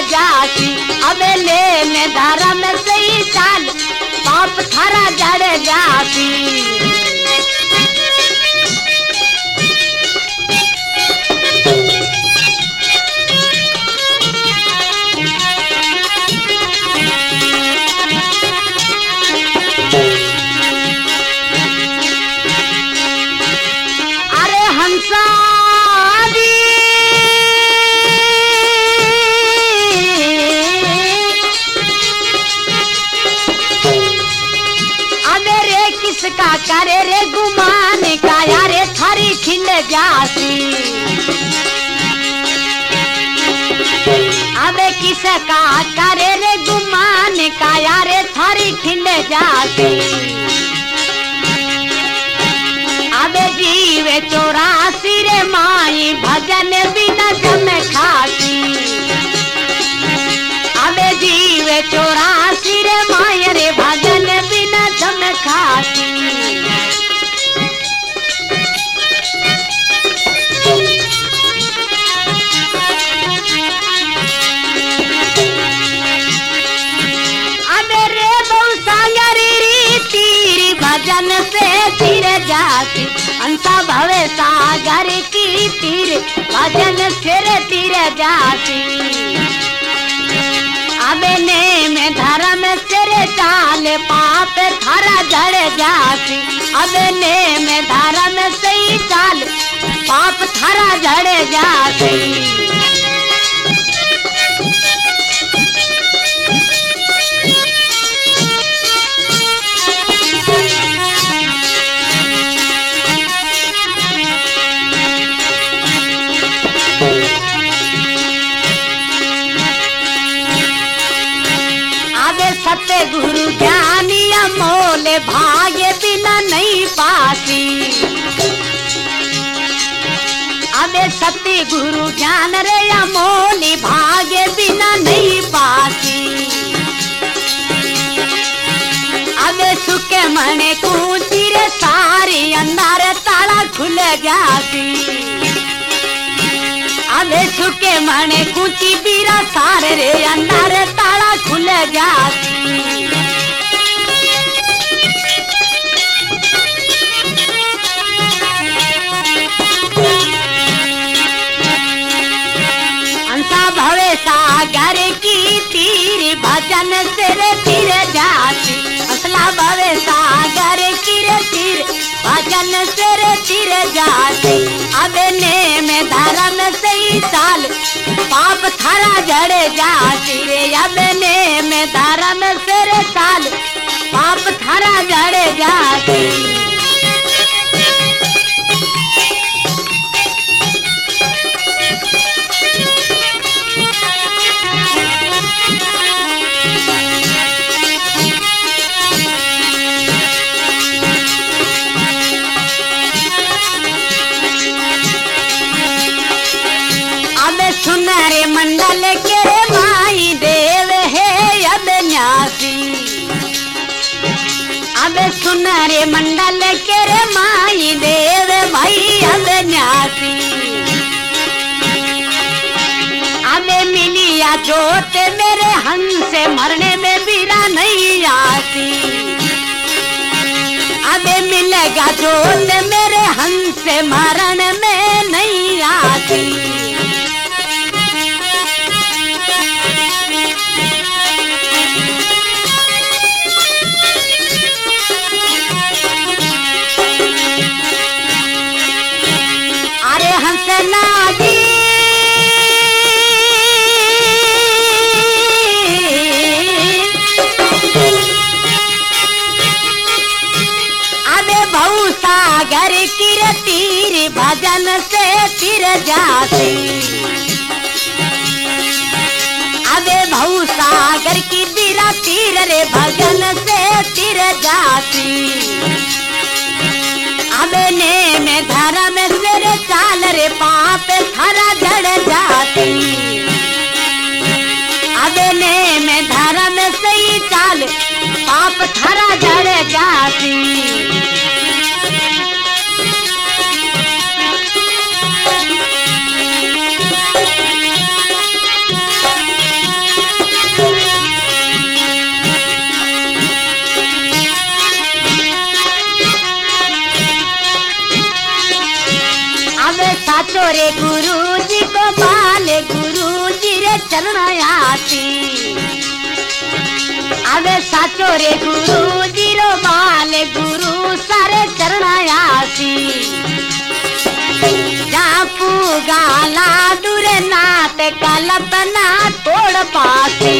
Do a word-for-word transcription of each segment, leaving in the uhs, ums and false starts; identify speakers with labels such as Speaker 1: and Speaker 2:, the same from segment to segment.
Speaker 1: जाती। अबे ले में धर्म सही चाल पाप थारा जड़ जाती। अरे हंसा किसका करे रे गुमान का यारे थारी खिंड जाती। अबे किसका करे रे गुमान का यारे थारी खिंड जाती। अबे जीवे चौरासी रे माई भजन बिना जम खाती। अबे जीवे चौरासी रे माई रे भजन बिना जम खाती। अबे रे बहु सागरी तीरी भजन से तीर जाती। अंसा भवे सागर की तीर भजन से तीर जाती। अबे ने में धर्म तेरे चाल पाप थारा जड़ जाती। अबे ने में धर्म सही चाल पाप थारा जड़ जाती। सत्य गुरु ज्ञानी अमोल भाग्य बिना नहीं पाती। अबे सत्य गुरु ज्ञान रे अमोल भाग्य बिना नहीं पाती। अबे सुखे मने कूची रे सारी अंदर ताला खुल जाती। अबे सुखे मने कूची बीरा सारे रे अंदर ताला खुल जाती। अंसा भवे सागर की तीर भजन तेरे तीर जाती। असला भवे सागर की रे तीर भजन तेरे तीर जाती। अबे ने में धर्म सही चाल पाप थारा जड़ जाती रे। अबे ने में धर्म तेरे चाल पाप थारा जड़ जाती। सुनरे मंडल के माई देव है अब न्यासी। अब सुनरे मंडल के माई देव भाई अब न्यासी। अब मिलिया जोत मेरे हंस मरने में बीरा नहीं आती। अब मिलेगा जोत मेरे हंस मरण में नहीं आती। सागर की तीर भजन से तीर जाती। अबे भऊ सागर की बीरा तीर रे भजन से तीर जाती। अबे ने में धर्म से रे चाल रे पाप थारा जड़ जाती। अबे ने में धर्म सही चाल पाप थारा जड़ जाती। रे गुरु जी को पाले गुरु जी रे चरण आसी अबे साचो रे गुरु जी रो बाले गुरु सारे चरण आसी जापू गाला दूरे नाथ कल्पना तोड़ पासी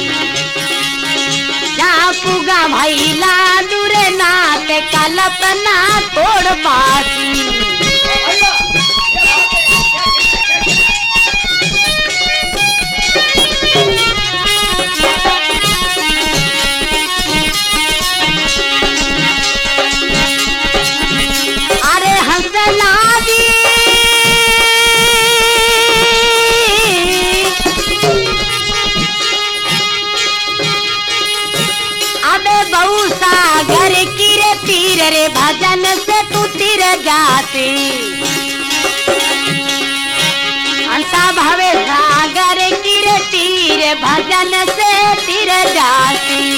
Speaker 1: जापूगा भैला दूरे नाथ कल्पना तोड़ पासी अरे हंसला जी अबे बहु सागर की रे तीर रे भजन से तू तीर जाती अंसा भवे सागर की रे तीर भजन से तीर जाती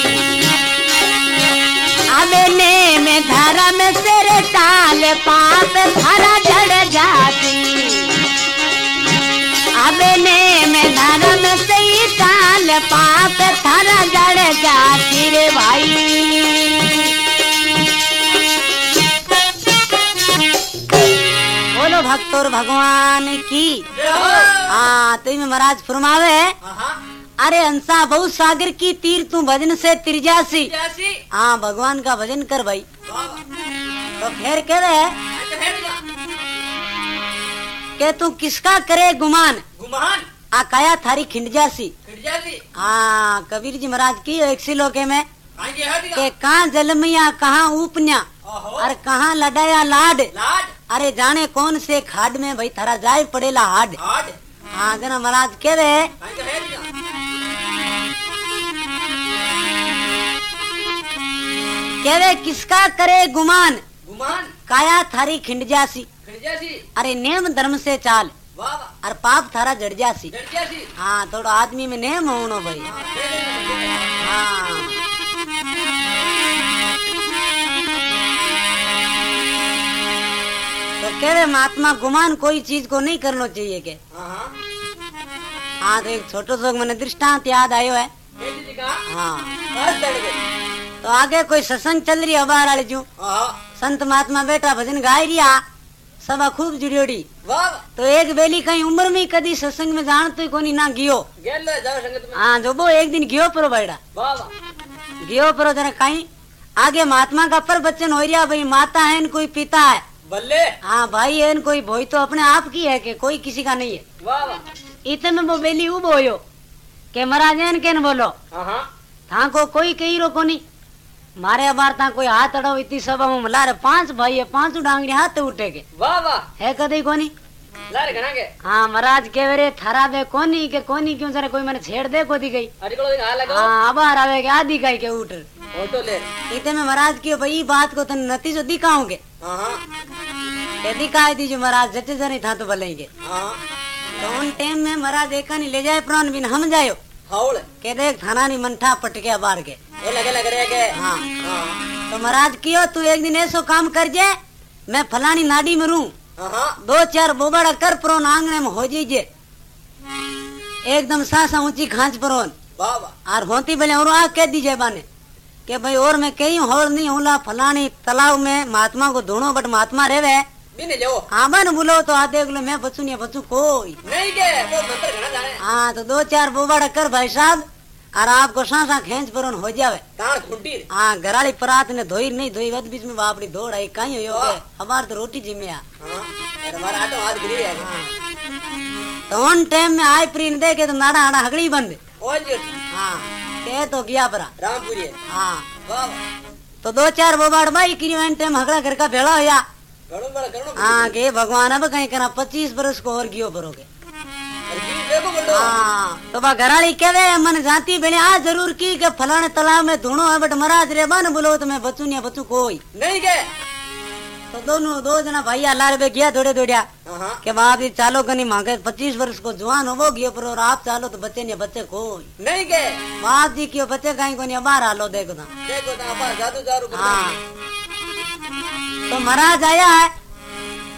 Speaker 1: अबे नेम धर्म से रे टाल पाप धरा जड़ जाती अबे नेम धर्म से ही टाल पाप धरा जड़ जाती रे भाई बोलो भक्तोर भगवान की हाँ तो महाराज फरमावे अरे हंसा बहु सागर की तीर तू भजन से तिरजासी हाँ भगवान का भजन कर भाई तो फिर कह रहे के तू किसका करे गुमान
Speaker 2: गुमान
Speaker 1: आकाया थारी खिंड जासी हाँ कबीर जी महाराज की एक सिलोके में के कहाँ जलमिया कहाँ ऊपन्या और कहाँ लडाया लाड
Speaker 2: लाड
Speaker 1: अरे जाने कौन से खाड में भाई थारा जाय पड़ेला हाड
Speaker 2: हाड
Speaker 1: हाँ जना महाराज कह रहे कह रहे किसका करे गुमान
Speaker 2: गुमान
Speaker 1: काया थारी खिंड जासी
Speaker 2: खिड़जासी
Speaker 1: अरे नेम धर्म से चाल
Speaker 2: वाह वाह
Speaker 1: और पाप थारा जड़ जासी
Speaker 2: खिड़जासी
Speaker 1: हाँ थोड़ा आदमी में नेम होनो भाई हाँ तो कह रहे महात्मा गुमान कोई चीज को नहीं करना चाहिए के
Speaker 2: हाँ
Speaker 1: हाँ तो एक छोटो सा मैंने दृष्टांत याद आयो है
Speaker 2: जी का
Speaker 1: हाँ
Speaker 2: बस चढ़ गए
Speaker 1: तो आगे कोई सत्संग चल रही है बाहर वाले जू
Speaker 2: हाँ
Speaker 1: संत महात्मा बेटा भजन गाय रिया सभा खूब जुड़ियोड़ी
Speaker 2: वाह वाह
Speaker 1: तो एक बेली कहीं उम्र में कदी सत्संग में जान तो कोनी ना गियो
Speaker 2: गेल जाओ संगत में
Speaker 1: हाँ जो वो एक दिन गियो परो बैठा
Speaker 2: वाह वाह
Speaker 1: गियो परो जरा कहीं आगे महात्मा का पर बच्चन हो रिया भाई माता है न कोई पिता है
Speaker 2: बल्ले
Speaker 1: हाँ भाई है न कोई भोई तो अपने आप की है के कोई किसी का नहीं है
Speaker 2: वाह वाह
Speaker 1: इतने में वो बेली उब होयो के महाराज है न के न बोलो
Speaker 2: हाँ हाँ
Speaker 1: था को कोई कही रो कोनी मारे अबार ता कोई हाथ अड़ो इतनी सभा में मला रे पांच भाई है पांच डांगरी हाथ उठे के
Speaker 2: वाह वाह
Speaker 1: है कदई कोनी
Speaker 2: लारे घना के
Speaker 1: हाँ महाराज के रे थारा बे कोनी के कोनी क्यों जरा कोई मैंने छेड़ दे को दी गई
Speaker 2: अरे को हां लगा
Speaker 1: हाँ अबार आवे के आधी गाय के उठ
Speaker 2: ऑटो ले
Speaker 1: इतने में महाराज की भाई बात को तन नतीजो दिखाओगे
Speaker 2: हां हां
Speaker 1: ये दिखाई दीजिए महाराज जटे जरे था तो भलेंगे
Speaker 2: हां
Speaker 1: तो उन टाइम में महाराज देखा नहीं ले जाए प्राण बिन हम जायो
Speaker 2: हाउल
Speaker 1: के देख थाना नहीं मंठा पटके बार के
Speaker 2: ये लगे लग रहे के
Speaker 1: हाँ
Speaker 2: हां
Speaker 1: तो महाराज कियो तू एक दिन ऐसो काम कर जे मैं फलानी नाडी में रू
Speaker 2: हां हां
Speaker 1: दो चार बोबड़ा कर प्रोन आंगने में हो जीजे एकदम सासा ऊंची खांच प्रोन
Speaker 2: वाह वाह
Speaker 1: और होती बेले और आ कह दीजिए बाने के भाई और मैं कहीं होर नहीं होला फलानी तालाब में महात्मा को ढूंढो बट महात्मा रेवे
Speaker 2: बिने जाओ
Speaker 1: हाँ बन बोलो तो आ देख लो मैं बचू नहीं बचू कोई
Speaker 2: नहीं के वो मंत्र घना जाने
Speaker 1: हाँ तो दो चार बोबड़ा कर भाई साहब और आपको सांसा खेच पर हो जावे
Speaker 2: कान खुंटी
Speaker 1: हाँ घराली परात ने धोई नहीं धोई वत बीच में बापड़ी दौड़ आई कहीं हो गए हमार तो रोटी जिम्मे आ
Speaker 2: हां अरे हमारा आटो हाथ गिरी है
Speaker 1: तो उन टाइम में आए प्री ने देखे तो नाड़ा आड़ा हगड़ी बंद
Speaker 2: ओ जी
Speaker 1: हाँ के तो गया परा
Speaker 2: रामपुरी
Speaker 1: हाँ
Speaker 2: वाह
Speaker 1: तो दो चार बोबाड़ भाई की टाइम हगड़ा घर का भेड़ा होया
Speaker 2: गणो बड़ा गणो
Speaker 1: हाँ के भगवान अब कहीं करा पच्चीस बरस को और गियो भरोगे
Speaker 2: अरे जी देखो बड़ो
Speaker 1: हाँ तो बा घराली कहवे मन जाती बेले आ जरूर की के फलाने तालाब में धुनो है बट महाराज रे बन बोलो तो मैं बचू नहीं बचू कोई
Speaker 2: नहीं के
Speaker 1: तो दोनों दो जना भैया लार बे गया दौड़े दौड़िया
Speaker 2: हां
Speaker 1: के बाप जी चालो कनी मांगे पच्चीस वर्ष को जवान हो वो गयो पर और आप चालो तो बच्चे नहीं बच्चे कोई
Speaker 2: नहीं के
Speaker 1: बाप जी क्यों बच्चे कहीं को नहीं बाहर आलो देखो ना
Speaker 2: देखो तो आपा जादू जारू कर
Speaker 1: हाँ तो महाराज आया है तो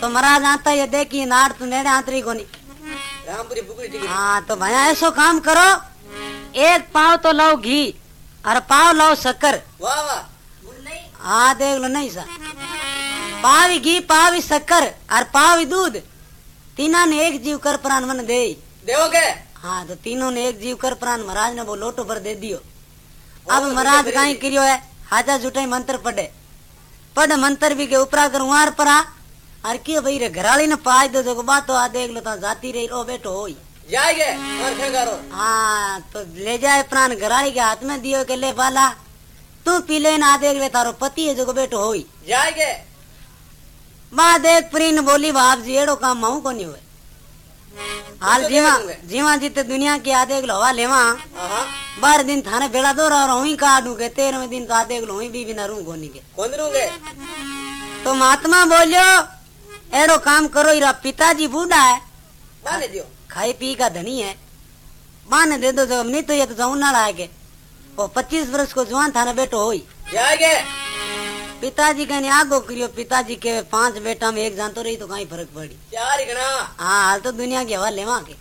Speaker 1: तो महाराज आता ये देखिए नाड़ तो नेड़े आंतरी कोनी।
Speaker 2: रामपुरी बुकड़ी टिकरी।
Speaker 1: हाँ तो भैया ऐसो काम करो, एक पाव तो लो घी और पाव लो शक्कर।
Speaker 2: वाह वाह।
Speaker 1: हाँ देख लो नहीं सा, पाव घी पाव शक्कर और पाव दूध, तीना ने एक जीव कर प्राण मन दे।
Speaker 2: देवो के?
Speaker 1: हाँ तो तीनों ने एक जीव कर प्राण महाराज ने वो लोटो पर दे दियो। अब महाराज कहीं करियो है, हाजा जुटाई मंत्र पढ़े, पढ़ मंत्र भी के ऊपरा कर उहार परा और क्यों भाई रे घराली ने पाई दो जो बात तो आ देख लो तो जाती रही रो बेटो होई
Speaker 2: जाएगे और खंगारो।
Speaker 1: हाँ तो ले जाए प्राण घराली के हाथ में दियो के ले बाला तू पी ले ना देख ले तारो पति है जो बेटो होई
Speaker 2: जाएगे।
Speaker 1: बा देख प्रीन बोली बाप जी एड़ो काम माऊ को नहीं हुए हाल जीवा जीवा जीते दुनिया की आदेख लो हवा लेवा बारह दिन थाने बेड़ा दो रहा हूँ काटू के तेरहवें दिन का देख लो हुई भी बिना रू कोनी के
Speaker 2: कौन रूंगे?
Speaker 1: तो महात्मा बोलियो एड़ो काम करो इरा पिताजी बूढ़ा है
Speaker 2: माने दियो
Speaker 1: खाई पी का धनी है माने दे दो जब नहीं तो ये तो जाऊं ना लाएगे वो पच्चीस वर्ष को जवान थाने बेटो होई
Speaker 2: जाएगे।
Speaker 1: पिताजी कहने आगो करियो पिताजी के पांच बेटा में एक जान तो रही तो कहीं फर्क पड़ी
Speaker 2: चार ही गना।
Speaker 1: हाँ हाल तो दुनिया की हवा लेवा के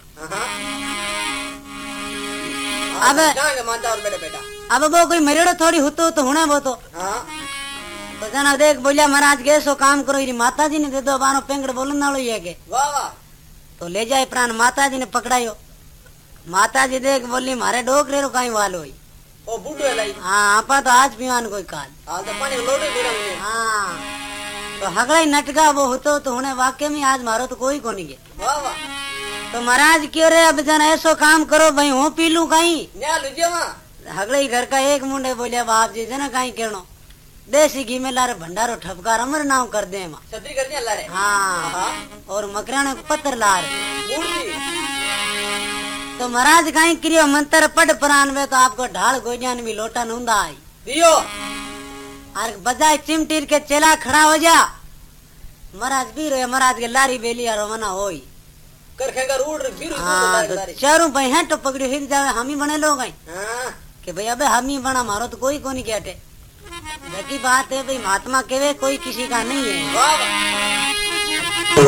Speaker 2: अब जाएंगे मानता और बेटा बेटा
Speaker 1: अब वो कोई मरेड़ो थोड़ी होतो तो होना वो तो
Speaker 2: हाँ
Speaker 1: तो जना देख बोलिया महाराज के सो काम करो इरी माता जी ने दे दो बानो पेंगड़ बोलन नालो ये के
Speaker 2: वाह वाह।
Speaker 1: तो ले जाए प्राण माता जी ने पकड़ायो माता जी देख बोली मारे डोकरे रो कहीं वालो हुई
Speaker 2: ओ बूढ़ो है लाई।
Speaker 1: हाँ आपा तो आज पीवान कोई काल
Speaker 2: हाल तो पानी लोटे पीना मुझे।
Speaker 1: हाँ तो हगड़ा ही नटका वो होतो तो होने वाक्य में आज मारो तो कोई को नहीं के
Speaker 2: वाह वाह।
Speaker 1: तो महाराज क्यों रे अब जन ऐसो काम करो भाई हूँ पी लू कहीं
Speaker 2: न्या लुजिया वहाँ
Speaker 1: हगड़े ही घर का एक मुंडे बोलिया बाप जी जना कहीं कहनो देसी घी में लारे भंडारो ठपकार अमर नाम कर दे माँ
Speaker 2: छतरी कर दिया ला रे।
Speaker 1: हाँ और मकराने को पत्थर ला रहे
Speaker 2: मूर्ति
Speaker 1: तो महाराज कहीं क्रियो मंत्र पढ़ प्राण में तो आपको ढाल गोजान भी लोटा नूंदा आई
Speaker 2: दियो
Speaker 1: और बजाय चिमटीर के चेला खड़ा हो जा महाराज भी रहे महाराज के लारी बेली और मना होई
Speaker 2: कर खेगा रूड फिर
Speaker 1: हाँ तो चारों भाई हैं तो पकड़ी हिल जावे हम ही बने लोग हैं
Speaker 2: हाँ
Speaker 1: कि भाई अबे हम ही बना मारो तो कोई को नहीं कहते की बात है भाई महात्मा केवे कोई किसी का नहीं है।
Speaker 2: वाह वाह।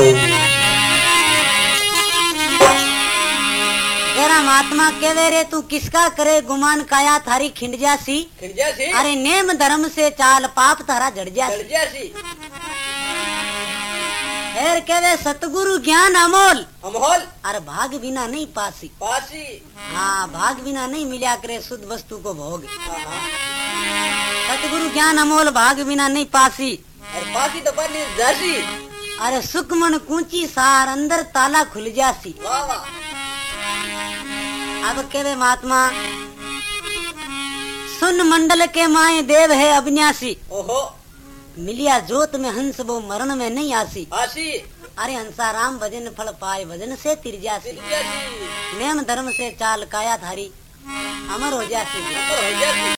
Speaker 1: तेरा महात्मा केवे रे तू किसका करे गुमान काया थारी खिंड जासी
Speaker 2: खिंड जासी
Speaker 1: अरे नेम धर्म से चाल पाप तारा जड़ जासी
Speaker 2: जड़ जासी
Speaker 1: फिर केवे सतगुरु ज्ञान अमोल
Speaker 2: अमोल
Speaker 1: अरे भाग बिना नहीं पासी
Speaker 2: पासी
Speaker 1: हाँ भाग बिना नहीं मिला करे शुद्ध वस्तु को भोग
Speaker 2: हाँ
Speaker 1: सतगुरु ज्ञान अमोल भाग बिना नहीं पासी
Speaker 2: और पासी तो पानी जासी
Speaker 1: अरे सुखमन कूची सार अंदर ताला खुल जासी।
Speaker 2: वाह वाह।
Speaker 1: अब केवे महात्मा सुन मंडल के माए देव है अविनाशी
Speaker 2: ओहो
Speaker 1: मिलिया जोत में हंस वो मरण में नहीं आसी
Speaker 2: आसी
Speaker 1: अरे हंसा राम भजन फल पाए भजन से तिर जासी
Speaker 2: जासी
Speaker 1: नेम धर्म से चाल काया थारी अमर हो जासी।
Speaker 2: हो जासी।